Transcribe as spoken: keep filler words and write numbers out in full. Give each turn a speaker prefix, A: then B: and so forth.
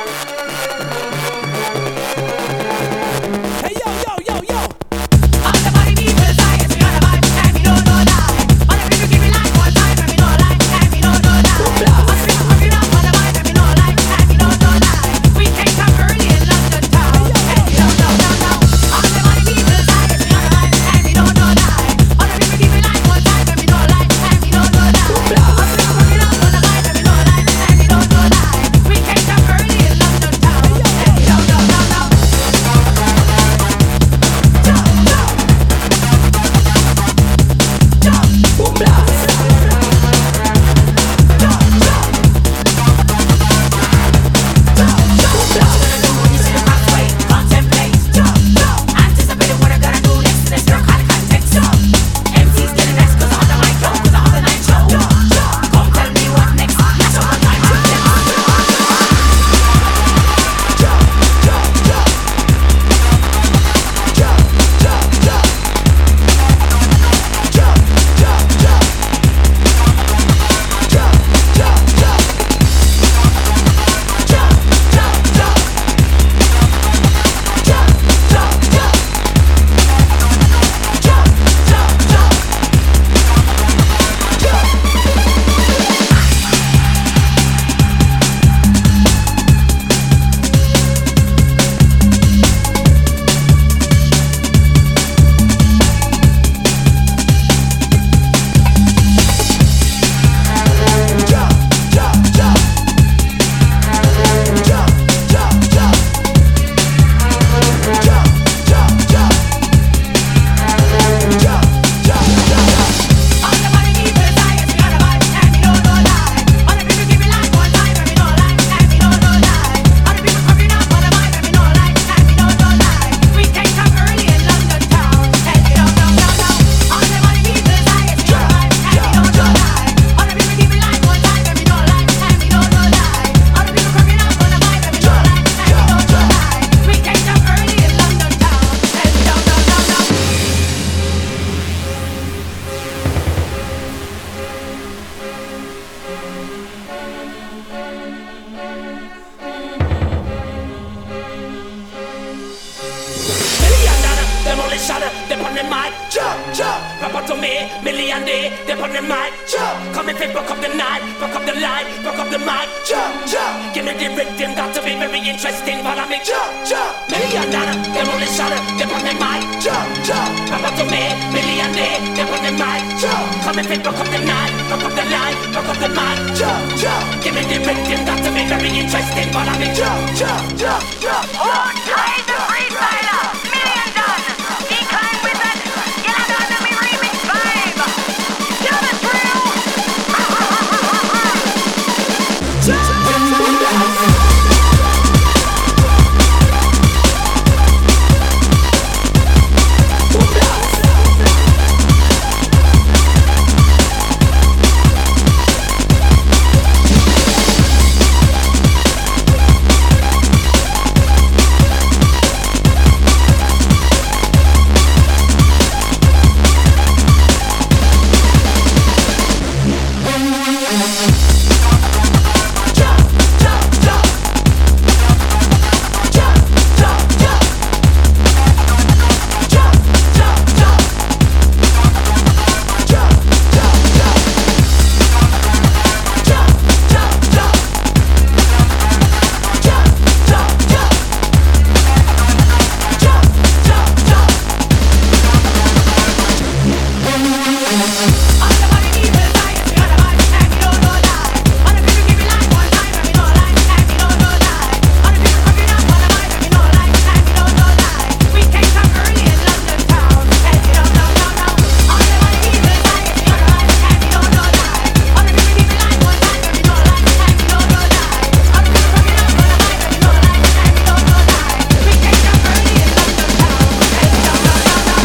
A: Hey yo, yo, yo, yo.
B: All the body people say it's me on the vibe, and me don't know lie. All the people give me like one time, and me no lie, and me don't know lie. All the people hooking up on the vibe, and me no lie, and me don't know lie. We came from early in London town, and me don't know, no, no. All the body people say it's me on the vibe, and me don't know lie. All the people give me like one time, and me no lie, and me don't know lie. All the people hooking up on the vibe, and me no lie, and me don't know lie. We came from early in London town, and me don't know, no, no. Million day, they on the mic, jump. Come and take back up the night, back up the line, back up the mic, jump, jump. Give me the rhythm, got to be very interesting. Follow me, jump, jump. Million dollar, they only shot it, they on the mic, jump, jump. Back up to me, million day, they on the mic, jump. Come and take back up the night, back up the line, back up the mic, jump, jump. Give me the rhythm, got to be very interesting. Follow me, jump, jump, jump, jump.
C: Oh, try the freestyler, million dollars. Decline with that, get out of me remix vibe. You're the thrill.
A: Jump, jump, jump.